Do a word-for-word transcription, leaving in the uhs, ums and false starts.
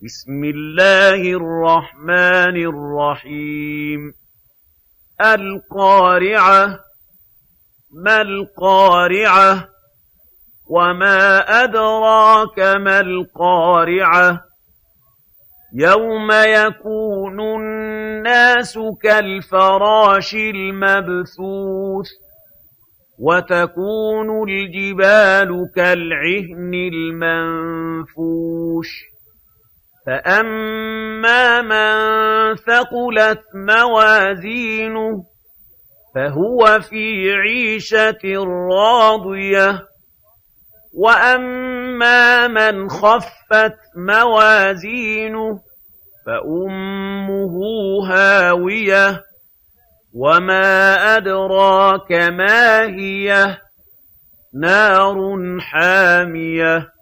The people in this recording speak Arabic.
بسم الله الرحمن الرحيم القارعة ما القارعة وما أدراك ما القارعة يوم يكون الناس كالفراش المبثوث وتكون الجبال كالعهن المنفوش فأما من ثقلت موازينه فهو في عيشة راضية وأما من خفت موازينه فأمه هاوية وما أدراك ما هي نار حامية